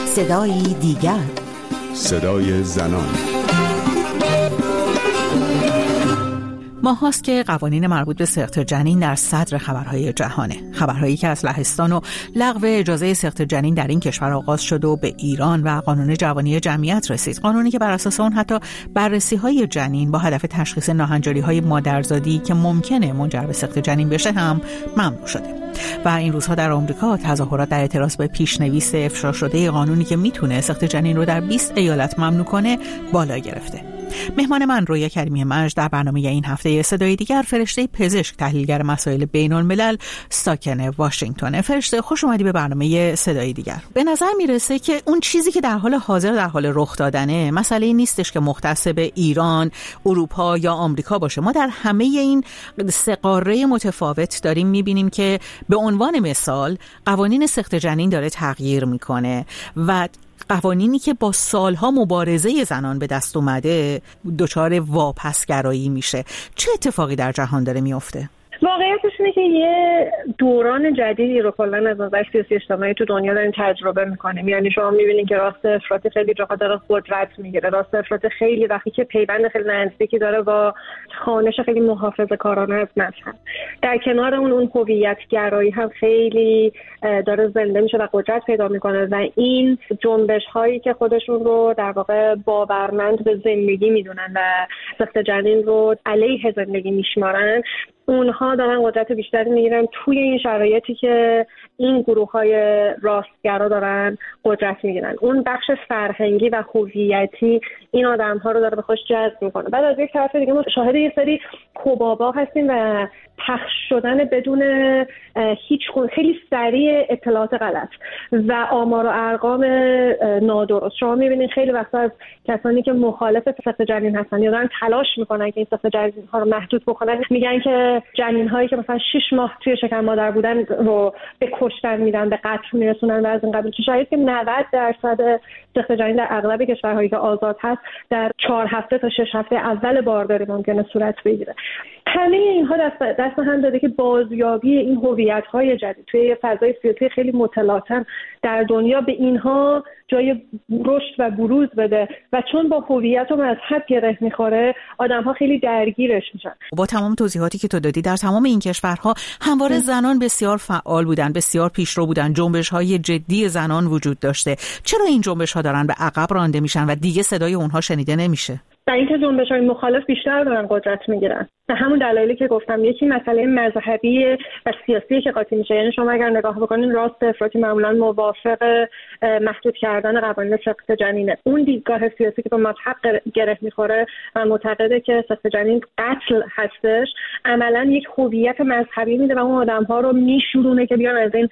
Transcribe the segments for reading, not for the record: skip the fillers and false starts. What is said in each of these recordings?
صدایی دیگر، صدای زنان. ماهاست که قوانین مربوط به سقط جنین در صدر خبرهای جهانه. خبرهایی که از لهستان و لغو اجازه سقط جنین در این کشور آغاز شد و به ایران و قانون جوانی جمعیت رسید. قانونی که بر اساس اون حتی بررسی‌های جنین با هدف تشخیص ناهنجاری‌های مادرزادی که ممکنه منجر به سقط جنین بشه هم ممنوع شده. و این روزها در آمریکا تظاهرات در اعتراض به پیشنویس افشا شده قانونی که میتونه سقط جنین رو در 20 ایالت ممنوع کنه بالا گرفته. مهمان من رویا کریمی مجد در برنامه این هفته صدای دیگر فرشته پزشک، تحلیلگر مسائل بین‌الملل، ساکن واشنگتن. فرشته، خوش اومدی به برنامه صدای دیگر. به نظر میرسه که اون چیزی که در حال حاضر در حال رخ دادنه مسئله نیستش که مختص به ایران، اروپا یا آمریکا باشه. ما در همه این سه قاره متفاوت داریم میبینیم که به عنوان مثال قوانین سقط جنین داره تغییر میکنه و قوانینی که با سالها مبارزه زنان به دست اومده دچار واپسگرایی میشه. چه اتفاقی در جهان داره میفته؟ واقعیتش اینه که یه دوران جدیدی رو کلا از نظر سیاسی اجتماعی تو دنیا داریم تجربه میکنیم. یعنی شما میبینید که راست افراطی خیلی جاها داره قدرت میگیره. راست افراطی خیلی وقتی که پیوند خیلی نزدیکی داره با خوانش خیلی محافظه‌کارانه از مذهب. در کنار اون هویت گرایی هم خیلی داره زنده میشه و قدرت پیدا میکنه و این جنبش هایی که خودشون رو در واقع باورمند به زندگی میدونن و سقط جنین رو علیه زندگی میشمارن، اونها دارن قدرت بیشتری میگیرن توی این شرایطی که این گروه‌های راستگرا دارن قدرت میگیرن. اون بخش فرهنگی و هویتی این آدم‌ها رو داره به خودش جذب میکنه. بعد از یک طرف دیگه ما شاهد یه سری کوبابا هستیم و پخش شدن بدون هیچ خیلی سریع اطلاعات غلط و آمار و ارقام نادرست. شما می‌بینید خیلی وقتا از کسانی که مخالف سقط جنین هستن یا دارن تلاش میکنن که این سقط جنین ها رو محدود بکنن، میگن که جنین هایی که مثلا 6 ماه توی شکم مادر بودن رو به کشتن میدن، به قتل میرسونن و از این قبیل. شاید که 90% سقط جنین در اغلب کشورهایی که آزاد هست در 4 هفته تا 6 هفته اول بارداری ممکنه صورت بگیره. همه اینها دست هم داده که بازیابی این هویت‌های جدید توی فضای سیاسی خیلی متلاطم در دنیا به اینها جای رشد و بروز بده و چون با هویت و مذهب گره میخوره آدم‌ها خیلی درگیرش میشن. با تمام توضیحاتی که تو دادی، در تمام این کشورها همواره زنان بسیار فعال بودن، بسیار پیشرو بودن، جنبش‌های جدی زنان وجود داشته. چرا این جنبش‌ها دارن به عقب رانده میشن و دیگه صدای اونها شنیده نمیشه؟ در اینکه جنبش‌های مخالف بیشتر دارن قدرت میگیرن. به همون دلایلی که گفتم، یکی مسئله مذهبی و سیاسی که قاطی میشه. یعنی شما اگر نگاه بکنین راست افراطی معمولا موافق محدود کردن قوانین سقط جنینه. اون دیدگاه سیاسی که به مذهب گره میخوره و معتقده که سقط جنین قتل هستش، عملا یک هویت مذهبی میده و اون آدم‌ها رو میشورونه که بیان از این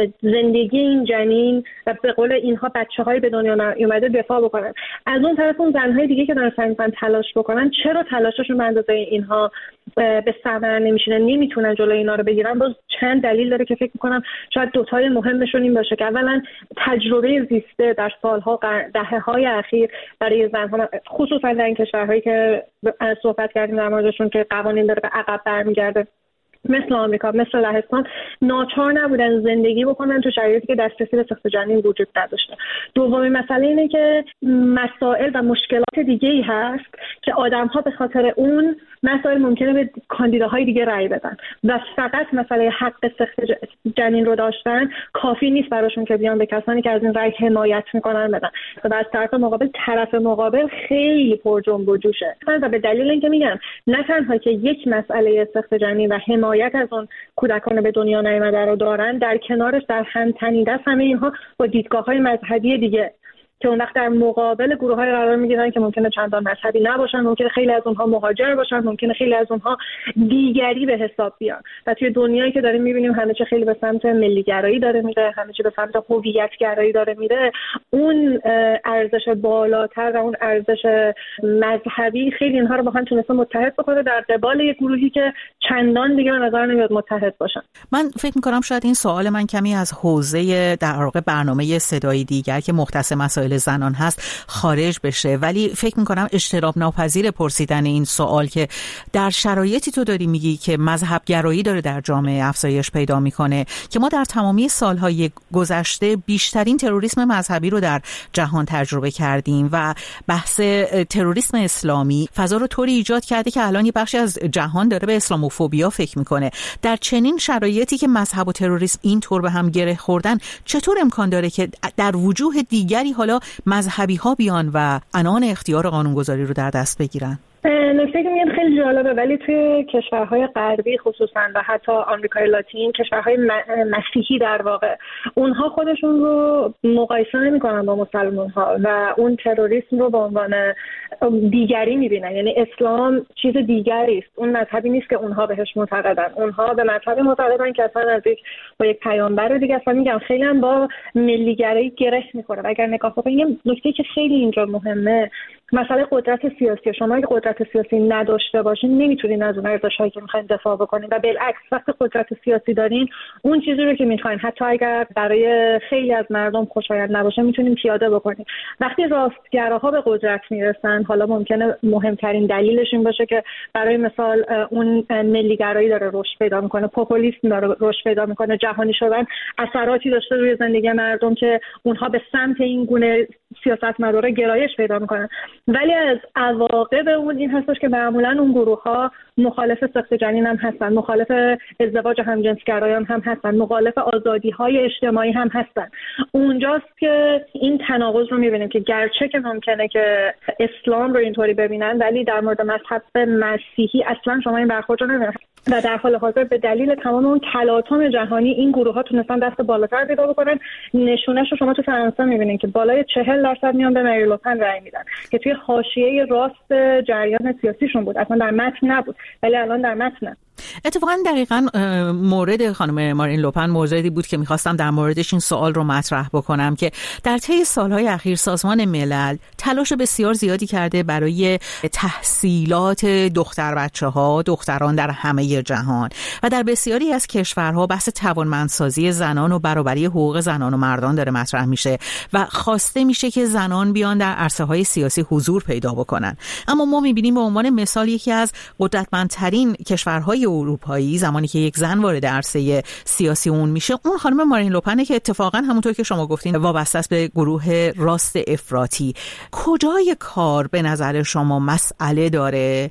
زندگی این جنین و به قول اینها بچه‌های به دنیا اومده دفاع بکنن. از اون طرف اون زن‌های دیگه که دارن سعی می‌کنن تلاش بکنن، چرا تلاششون به اندازه اینها به ثمر نمیشینه، نمیتونن جلوی اینا رو بگیرن؟ باز چند دلیل داره که فکر میکنم شاید دوتای مهمشون این باشه که اولا تجربه زیسته در سالها دهه‌های اخیر برای زن‌ها، خصوصا در این کشورهایی که صحبت کردیم در موردشون که قوانین داره به عقب برمیگرده، مثل آمریکا، مثل لهستان، ناچار نبودن زندگی بکنن تو شرایطی که دسترسی به سقط جنین وجود نداشته. دومین مسئله اینه که مسائل و مشکلات دیگه‌ای هست که آدم‌ها به خاطر اون مسائل ممکنه به کاندیداهای دیگه رأی بدن و فقط مسئله حق سقط جنین رو داشتن کافی نیست براشون که بیان به کسانی که از این رأی حمایت میکنن بدن. و از طرف مقابل خیلی پر جنب و جوشه و به دلیل اینکه میگم نه تنها که یک مسئله سقط جنین و حمایت از اون کودکان به دنیا نیامده رو دارن، در کنارش در هم تنیده است همه اینها با دیدگاه‌های مذهبی دیگه که اون وقت در مقابل گروه‌های قرار می‌گیرن که ممکنه چندان مذهبی نباشن، ممکنه خیلی از اونها مهاجر باشن، ممکنه خیلی از اونها دیگری به حساب بیان. و توی دنیایی که داریم می‌بینیم همه چی خیلی به سمت ملی‌گرایی داره میره، همه چی به سمت هویت‌گرایی داره میره، اون ارزش بالاتر و اون ارزش مذهبی خیلی اینها رو با هم تونسته متحد بکنه در قبال یک گروهی که چندان دیگه به نظر نمیاد متحد باشن. من فکر می‌کنم شاید این سوال من کمی از حوزه در واقع برنامه صدای دیگر که مختص مسائل مسائل زنان هست خارج بشه. ولی فکر میکنم اجتناب ناپذیر پرسیدن این سوال که در شرایطی تو داری میگی که مذهب گرایی داره در جامعه افزایش پیدا میکنه، که ما در تمامی سالهای گذشته بیشترین تروریسم مذهبی رو در جهان تجربه کردیم و بحث تروریسم اسلامی فضا رو طوری ایجاد کرده که الان یه بخشی از جهان داره به اسلاموفوبیا فکر میکنه. در چنین شرایطی که مذهب و تروریسم این طور به هم گره خوردن، چطور امکان داره که در وجوه دیگری حالا مذهبی ها بیان و عنان اختیار قانونگذاری رو در دست بگیرن؟ نکته که میگم خیلی جالبه، ولی توی کشورهای غربی خصوصا و حتی آمریکای لاتین، کشورهای مسیحی در واقع، اونها خودشون رو مقایسه نمی‌کنن با مسلمان‌ها و اون تروریسم رو به عنوان دیگری می‌بینن. یعنی اسلام چیز دیگری است، اون مذهبی نیست که اونها بهش معتقدن. اونها به مذهب معتقدن که اصلا نزدیک با یک پیامبر دیگه. اصلا میگم خیلی هم با ملیگرایی گره می‌خوره. اگر نگاه کنیم، نکته که خیلی اینجا مهمه مسئله قدرت سیاسی. شما اگه قدرت سیاسی نداشته باشین نمیتونین از اون ارزش‌هایی که میخواین دفاع بکنین، و بالعکس وقتی قدرت سیاسی دارین اون چیزی رو که میخواین حتی اگر برای خیلی از مردم خوشایند نباشه میتونین پیاده بکنین. وقتی راستگراها به قدرت میرسن، حالا ممکنه مهمترین دلیلش این باشه که برای مثال اون ملیگرایی داره رشد پیدا میکنه، پوپولیسم داره رشد پیدا میکنه، جهانی شدن اثراتی داشته روی زندگی مردم که اونها به سمت این گونه سیاستمدارا گرایش پیدا میکنن. ولی از عواقب اون این هستش که معمولا اون گروه‌ها مخالف سخت جنین هم هستن، مخالف ازدواج همجنسگرایان هم هستن، مخالف آزادی‌های اجتماعی هم هستن. اونجاست که این تناقض رو می‌بینیم که گرچه که ممکنه که اسلام رو اینطوری ببینن، ولی در مورد مذهب مسیحی اصلا شما این برخورد رو نمی‌بینید. و در حال حاضر به دلیل تمام اون تلاطم جهانی این گروه‌ها تونستن دست بالاتر پیدا بکنن. نشونه‌شو شما تو فرانسه می‌بینید که بالای 40% میان به مری لوپن رأی میدن که توی حاشیه راست جریان سیاسیشون بود، اصلا در متن نبود، ولی الان در متن. اتفاقا دقیقاً مورد خانم مارین لوپن موردی بود که میخواستم در موردش این سوال رو مطرح بکنم که در طی سالهای اخیر سازمان ملل تلاش بسیار زیادی کرده برای تحصیلات دختر بچه‌ها، دختران در همه جهان، و در بسیاری از کشورها بحث توانمندسازی زنان و برابری حقوق زنان و مردان داره مطرح میشه و خواسته میشه که زنان بیان در عرصه‌های سیاسی حضور پیدا بکنن. اما ما میبینیم به عنوان مثال یکی از قدرتمندترین کشورهای اروپایی زمانی که یک زن وارد عرصه سیاسی اون میشه، اون خانم مارین لوپنه که اتفاقا همونطور که شما گفتین وابسته است به گروه راست افراطی. کجای کار به نظر شما مسئله داره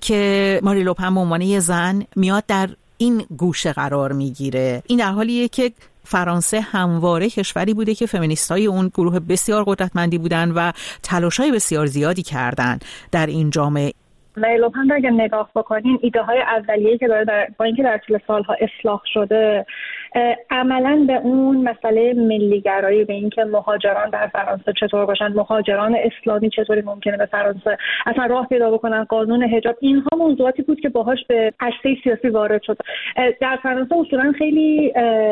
که مارین لوپن به عنوان یه زن میاد در این گوشه قرار میگیره؟ این در حالیه که فرانسه همواره کشوری بوده که فمینیستای اون گروه بسیار قدرتمندی بودن و تلاشای بسیار زیادی کردن در این جامعه. مری لوپن رو اگه نگاه بکنین، ایده های اولیه‌ای که داره با اینکه در طول سالها اصلاح شده، عملاً به اون مسئله ملیگرایی، به اینکه مهاجران در فرانسه چطور باشن، مهاجران اسلامی چطوری ممکنه به فرانسه اصلا راه پیدا بکنن، قانون حجاب، اینها موضوعاتی بود که باهاش به عرصه سیاسی وارد شد. در فرانسه اصولاً خیلی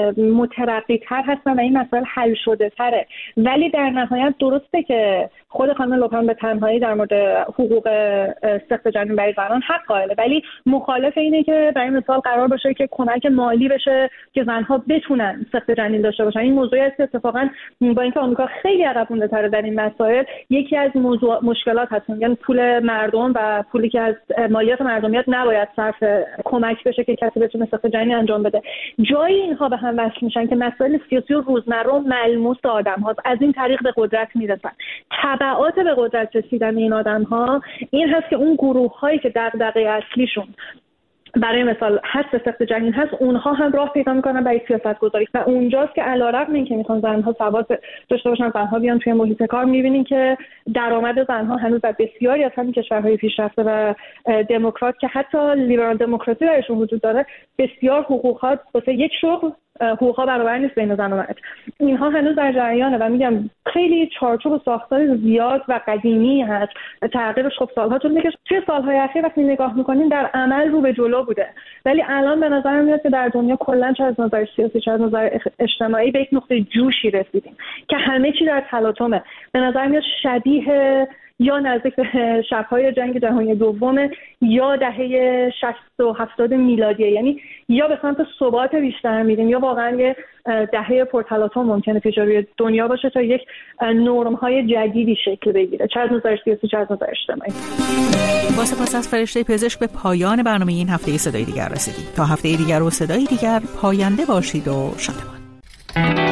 مترقی‌تر هستن و این مسائل حل شده تره، ولی در نهایت درسته که خود خانم لوپن به تنهایی در مورد حقوق سخت جنین برای زنان حق قائله، ولی مخالف اینه که برای مثال قرار باشه که کمک مالی بشه که زنها بتونن سخت جنین داشته باشن. این موضوعی است که اتفاقا با اینکه آمریکا خیلی عقب مونده در این مسائل، یکی از مشکلات هست، یعنی پول مردم و پولی که از مالیات مردمیت نباید صرف کمک بشه که کسی بتونه سخت جنین انجام بده. جایی اینها به هم وصل میشن که مسائل سیاسی و روزمره ملموس آدم‌ها از این طریق به قدرت میرسن. تبعات به قدرت رسیدن این آدم‌ها این هست که اون گروه‌هایی که دغدغه اصلیشون برای مثال هست سخت جنین هست، اونها هم راه پیدا میکنن برای سیاست گذاری و اونجاست که علیرغم اینکه میخوان زنها سواد داشته باشن، زنها بیان توی محیط کار، میبینین که درآمد زنها هنوز در بسیاری از همین کشورهای پیشرفته و دموکرات که حتی لیبرال دموکراسی درشون وجود داره، بسیار حقوقات واسه یک شغل حقوقا برابر نیست بین زن و مرد. اینها هنوز در جریانه و میگم خیلی چارچوب و ساختار زیاد و قدیمی هست. تغییرش خب سالها طول میکشه. توی سالهای اخیر وقتی نگاه میکنین در عمل رو به جلو بوده، ولی الان به نظر میاد که در دنیا کلا چه از نظر سیاسی چه از نظر اجتماعی به یک نقطه جوشی رسیدیم که همه چی در تلاطمه. به نظر میاد شبیه یا نزدیک به شب‌های جنگ جهانی دوم یا دهه 60 و 70 میلادی. یعنی یا به سمت ثبات بیشتر میریم یا واقعا یه دهه پرتلاطم ممکنه پیش روی دنیا باشه تا یک نرم‌های جدیدی شکل بگیره، چه از نظر سیاسی چه از نظر اجتماعی. با سپاس از فرشته پزشک به پایان برنامه این هفته صدای دیگر رسیدیم. تا هفته دیگر و صدای دیگر، پاینده باشید و شادمان.